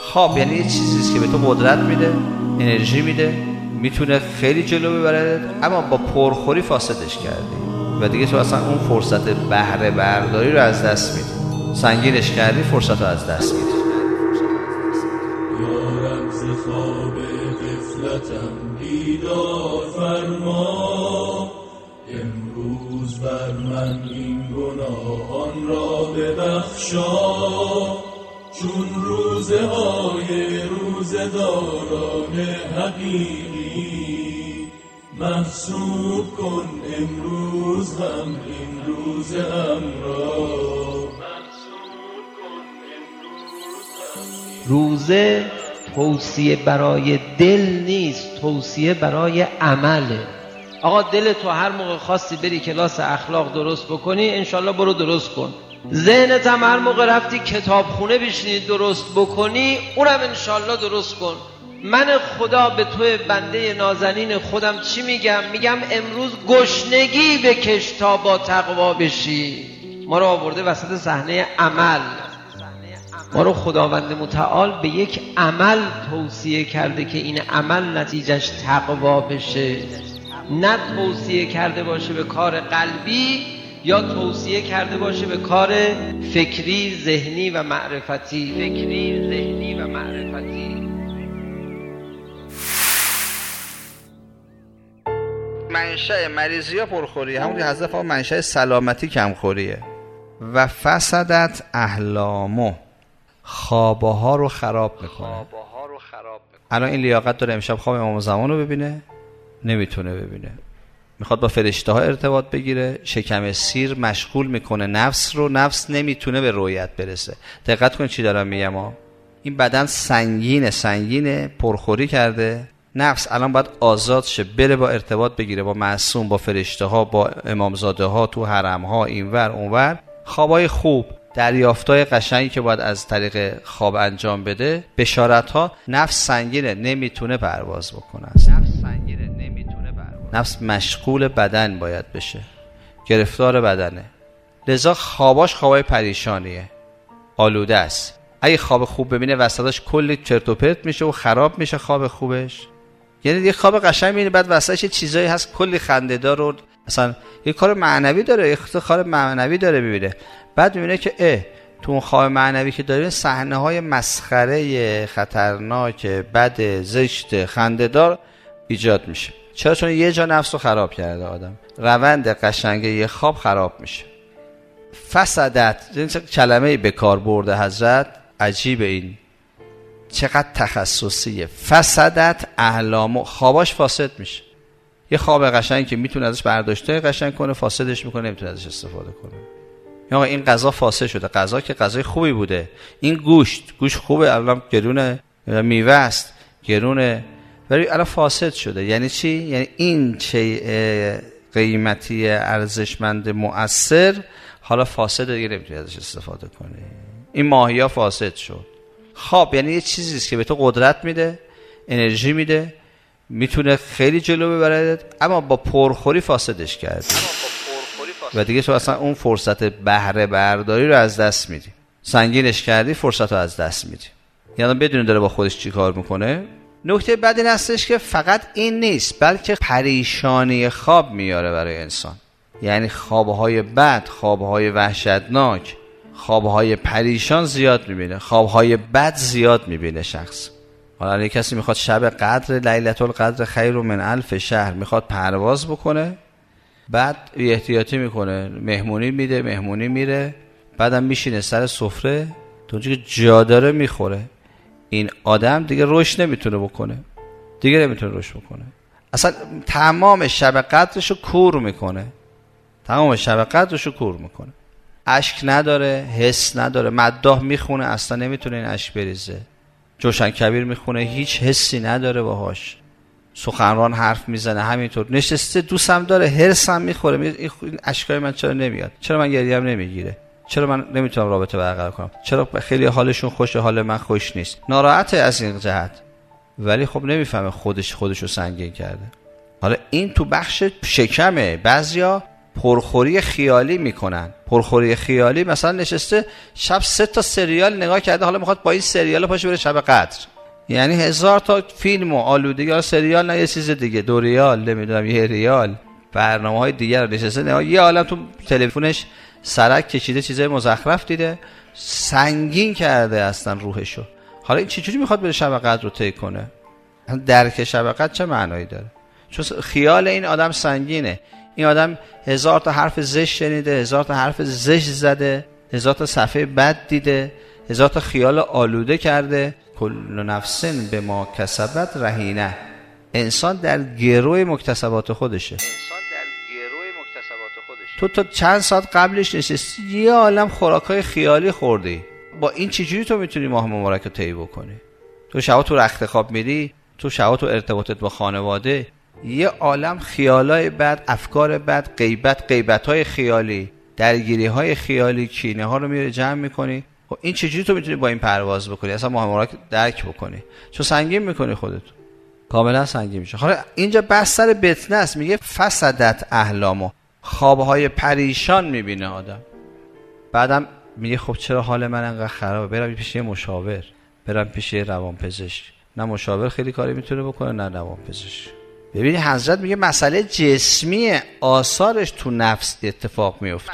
خواب یعنی یه چیزیست که به تو قدرت میده، انرژی میده، میتونه خیلی جلو ببره، اما با پرخوری فاسدش کردی و دیگه تو اصلا اون فرصت بهره برداری رو از دست میدی. سنگینش کردی، فرصت رو از دست میدی. یارم ز خواب غفلتم بیدار فرما، امروز بر من این گناهان را ببخشا، چون روزهای روزداران حقیقی محسوب کن امروز هم این روزم را. روزه توصیه برای دل نیست، توصیه برای عمله. آقا دل تو هر موقع خواستی بری کلاس اخلاق درست بکنی، انشالله برو درست کن. ذهنت هم هر موقع رفتی کتابخونه بشینی درست بکنی، اونم انشالله درست کن. من خدا به توی بنده نازنین خودم چی میگم؟ میگم امروز گشنگی بکش تا با تقوا بشی. ما رو آورده وسط صحنه عمل، ما رو خداوند متعال به یک عمل توصیه کرده که این عمل نتیجهش تقوا بشه، نه توصیه کرده باشه به کار قلبی یا توصیه کرده باشه به کار فکری، ذهنی و معرفتی. منشأ مریضی ها پرخوری، همون که حضرت فرمود منشأ سلامتی کمخوریه. و فسدت احلامو، خوابه ها رو خراب میکنه. الان این لیاقت داره امشب خواب امام زمان رو ببینه؟ نمیتونه ببینه. میخواد با فرشته ها ارتباط بگیره، شکم سیر مشغول میکنه نفس رو، نفس نمیتونه به رویت برسه. دقت کن چی دارم میگم ها. این بدن سنگینه، پرخوری کرده. نفس الان باید آزاد شه، بره با ارتباط بگیره با معصوم، با فرشته ها، با امامزاده ها، تو حرم ها، اینور اونور. خوابای خوب، دریافتای قشنگی که باید از طریق خواب انجام بده، بشارت ها. نفس سنگینه، نمیتونه پرواز بکنه. نفس مشغول بدن باید بشه، گرفتار بدنه. لذا خواباش خوابای پریشانیه، آلوده است. اگه خواب خوب ببینه وسطش کلی چرت و پرت میشه و خراب میشه خواب خوبش. یعنی یه خواب قشنگ میبینه بعد وسطش یه چیزایی هست کلی خنده‌دار و مثلا یه کار معنوی داره، میبینه. بعد میبینه که تو اون خواب معنوی که داره صحنه‌های مسخره، خطرناک، بد، زشت، خنده‌دار ایجاد میشه. چرا؟ چون یه جا نفس رو خراب کرده آدم. روند قشنگ یه خواب خراب میشه. فسدت، این کلمه به کار برده حضرت، عجیبه. این چقدر تخصصیه. فسدت احلامو، خواباش فاسد میشه. یه خواب قشنگ که میتونه ازش برداشته قشنگ کنه، فاسدش میکنه، نمیتونه ازش استفاده کنه. یا این غذا فاسد شده، غذا که غذای خوبی بوده، این گوشت خوبه، الان گرونه، میوه است گرونه، ولی الان فاسد شده. یعنی چی؟ یعنی این چه قیمتی ارزشمند مؤثر حالا فاسد، دیگه نمیتونی ازش استفاده کنی. این ماهیا فاسد شد. خواب یعنی یه چیزیست که به تو قدرت میده، انرژی میده، میتونه خیلی جلو ببره، اما با پرخوری فاسدش کرد و دیگه تو اصلا اون فرصت بهره برداری رو از دست میدی. سنگینش کردی، فرصت رو از دست میدی. یعنی بدون داره با خودش چی کار میکنه. نکته بد این هستش که فقط این نیست، بلکه پریشانی خواب میاره برای انسان. یعنی خوابهای بد، خوابهای وحشتناک، خوابهای پریشان زیاد میبینه، خوابهای بد زیاد میبینه شخص. حالا یک کسی میخواد شب قدر، لیلة القدر خیر من الف شهر، میخواد پرواز بکنه، بعد احتیاطی میکنه، مهمونی میده، مهمونی میره، بعدم میشینه سر سفره، تو اونجا که جا داره میخوره. این آدم دیگه رشد نمیتونه بکنه، اصلا تمام شب قدرشو کور میکنه، اشک نداره، حس نداره، مداح میخونه اصلا نمیتونه این اشک بریزه، جوشن کبیر میخونه هیچ حسی نداره باهاش، سخنران حرف میزنه همینطور نشسته، دوستم داره، هرسم میخوره، این اشکای من چرا نمیاد، چرا من گریم نمیگیره، چرا من نمیتونم رابطه برقرار کنم، چرا خیلی حالشون خوشه حال من خوش نیست، ناراحته از این جهت، ولی خب نمیفهمه خودشو سنگین کرده. حالا این تو بخش شکمه، بعضیا پرخوری خیالی میکنن. پرخوری خیالی مثلا نشسته شب 3 تا سریال نگاه کرده، حالا میخواد با این سریال پاشه بره شب قدر، یعنی 1000 تا فیلم و آلودگی، یا سریال نه یه چیز دیگه، 2 ریال نمیدونم 1 ریال برنامه‌های دیگر رو نشسته نگاه، یه عالم تو تلفنش سرک کشیده، چیزای مزخرف دیده، سنگین کرده اصلا روحشو. حالا این چجوری میخواد بره شب قدر رو طی کنه؟ درک شب قدر چه معنایی داره؟ چون خیال این آدم سنگینه. این آدم 1000 تا حرف زشت شنیده، 1000 تا حرف زشت زده، 1000 تا صفحه بد دیده، 1000 تا خیال آلوده کرده. کل نفس بما کسبت رهینه. انسان در گروه مکتسبات خودشه. تو تا چند ساعت قبلش نشستی یه عالم خوراکای خیالی خوردی. با این چجوری تو میتونی ماه مبارک رو طی بکنی؟ تو شبا تو رخت خواب میری، تو شبا تو ارتباطت با خانواده یه عالم خیالای بد، افکار بد، غیبت‌های خیالی، درگیری‌های خیالی، کینه‌ها رو میری جمع میکنی. خب این چجوری تو میتونی با این پرواز بکنی، اصلا ماه مبارک درک بکنی؟ چون سنگین میکنی خودت، کاملا سنگین میشه. حالا اینجا بحث سر بتنه است، میگه فسدت احلامو، خوابهای پریشان میبینه آدم. بعدم میگه خب چرا حال من انقدر خرابه؟ برم پیش یه مشاور، برم پیش یه روانپزشک. نه مشاور خیلی کاری میتونه بکنه، نه روانپزشک. ببینید حضرت میگه مسئله جسمی آثارش تو نفس اتفاق میفته.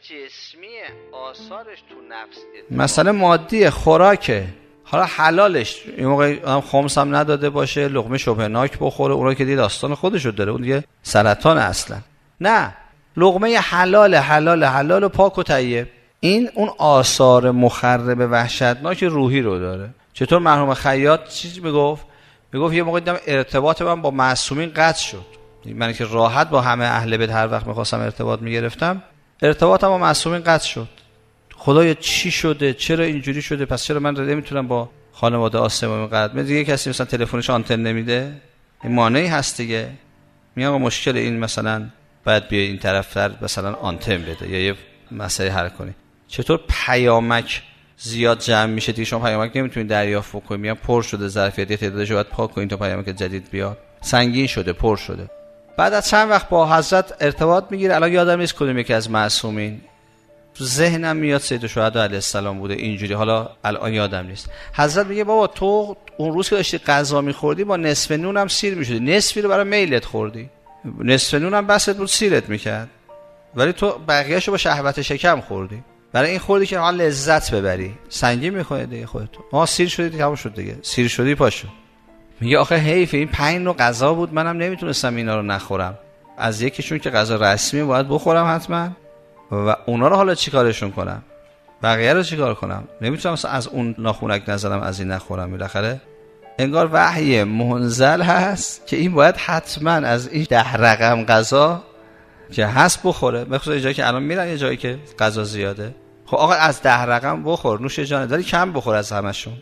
مسئله مادی خوراکه. حالا حلالش این موقع آدم خمس هم نداده باشه، لقمه شبهناک بخوره، اونایی که دیگه داستان خودشو داره، اون دیگه سرطان اصلا. نه، لقمه حلال و پاک و طیب. این اون آثار مخرب وحشتناک روحی رو داره. چطور مرحوم خیاط چیزی میگفت یه موقع دیدم ارتباط من با معصومین قطع شد. من که راحت با همه اهل بیت هر وقت می‌خواستم ارتباط می‌گرفتم، ارتباطم با معصومین قطع شد. خدایا چی شده؟ چرا اینجوری شده؟ پس چرا من نمیتونم با خانواده آسمانی قطع؟ دیگه کسی مثلا تلفنش آنتن نمیده، این مانعی هست دیگه. میگم مشکل این مثلا باید بیای این طرفتر مثلا آنتن بده یا یه مسئله حل کنی. چطور پیامک زیاد جمع میشه دیگه، شما پیامک نمیتونید دریافت بکنید، میگم پر شده، ظرفیت تعدادش رو باید پاک کنید تا پیامک جدید بیاد. سنگین شده، پر شده. بعد از چند وقت با حضرت ارتباط میگیره. الان یادم نیست کدوم یکی از معصومین، تو ذهنم میاد سید الشهدا علیه السلام بوده اینجوری، حالا الان یادم نیست. حضرت میگه بابا تو اون روز که داشتی غذا میخوردی با نصف نون هم سیر میشدی، نصفی رو برای میلت خوردی، نصف نون هم بست بود سیرت میکرد، ولی تو بقیه‌شو با شهوت شکم خوردی. برای این خوردی که حال لذت ببری، سنگین میکنه دیگه خودت. ما سیر شدی تموم شد دیگه، سیر شدی پاشو. میگه آخه حیف، این 5 نوع غذا بود، منم نمیتونستم اینا رو نخورم، از یکیشون که غذا رسمی باید بخورم حتما، و اونا رو حالا چیکارشون کنم؟ بقیه رو چیکار کنم؟ نمیتونم از اون ناخونک نزدم از این نخورم. بالاخره انگار وحی منزل هست که این باید حتما از این 10 رقم غذا که هست بخوره، بخصوص جایی که الان میرن یه جایی که غذا زیاده. خب آقا از 10 رقم بخور، نوش جانت، ولی کم بخور از همشون.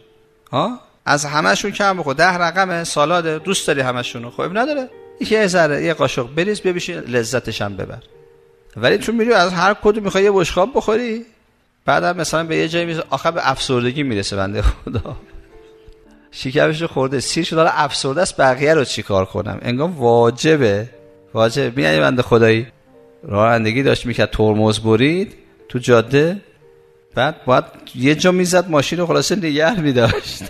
از همشون کم بخور. 10 رقم سالاد دوست داری همشونو، خب نداره، یه ذره یه قاشق بریز ببیشین لذتش هم ببر. ولی چون میری از هر کدوم میخوای یه بشقاب بخوری، بعدم مثلا به یه جایی میرسه آخه به افسردگی میرسه بنده خدا. شکمش خورده، سیر شده، داره افسرده است، بقیه رو چیکار کنم؟ انگار واجبه. میای بنده خدایی رانندگی داشت میکرد، ترمز برید تو جاده، بعد باید یه جا میزد ماشین رو خلاصه نگه میداشت.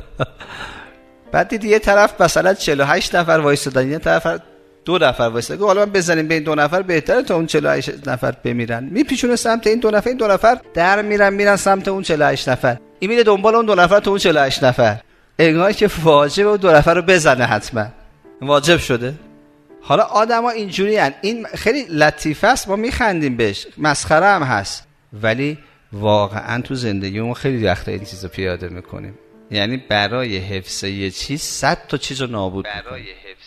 بعد دید یه طرف مثلا 48 نفر وایسادن، یه طرف 2 نفر وایسادن، حالا من بزنیم به این 2 نفر بهتره تا اون 48 نفر بمیرن. میپیچونه سمت این 2 نفر، این 2 نفر در میرن سمت اون 48 نفر، این میره دنبال اون 2 نفر تا اون 48 نفر. انگار که واجبه اون 2 نفر رو بزنه، حتما واجب شده. حالا آدما اینجوری ان، این خیلی لطیفه است، ما میخندیم بهش، مسخره هم هست، ولی واقعا تو زندگی ما خیلی وقتا این چیزو پیاده میکنیم. یعنی برای حفظ یه چیز 100 تا چیزو نابود میکنیم.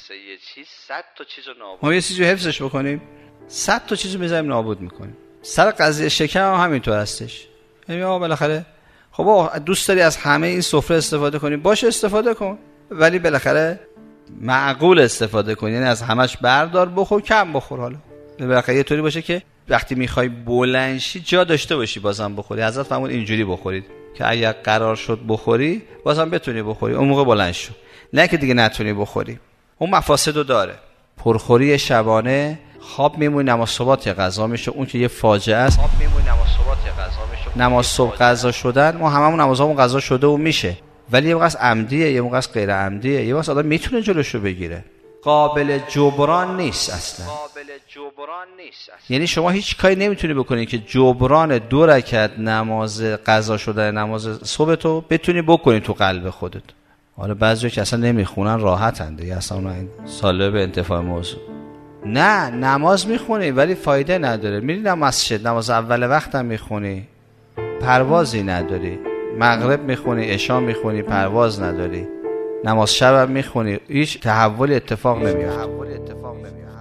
ما یه چیزو حفظش بکنیم 100 تا چیزو میذاریم نابود میکنیم. سر قضیه شکم هم همینطور هستش. یعنی آقا بالاخره خب دوست داری از همه این سفره استفاده کنی، باشه استفاده کن، ولی بالاخره معقول استفاده کن. یعنی از همش بردار، بخور، کم بخور. حالا بالاخره یه طوری باشه که وقتی میخوای بلندشی جا داشته باشی بازم بخوری. حضرت فرمود اینجوری بخورید که اگر قرار شد بخوری بازم بتونی بخوری، اون موقع بلند شو، نه که دیگه نتونی بخوری. اون مفاسدو داره. پرخوری شبانه خواب میمونی نماز صبح قضا میشه، اون که یه فاجعه است. خواب میمونی نماز صبح قضا میشه، نماز صبح قضا شدن ما هممون نمازامون قضا شده و میشه، ولی یه موقع عمدیه، یه موقع غیر عمدیه، یه موقع آدم میتونه جلوشو بگیره. قابل جبران نیست اصلا. یعنی شما هیچ کاری نمیتونی بکنی که جبران 2 رکعت نماز قضا شدن نماز صبح تو بتونی بکنی تو قلب خودت. حالا بعضیا که اصلا نمیخونن راحتن دیگه، اصلا اون ساله به انتفاع موضوع. نه نماز میخونی ولی فایده نداره، میری مسجد نماز اول وقت هم میخونی پروازی نداری، مغرب میخونی عشا میخونی پرواز نداری، نماز شب هم میخونی هیچ تحولی اتفاق نمیفته.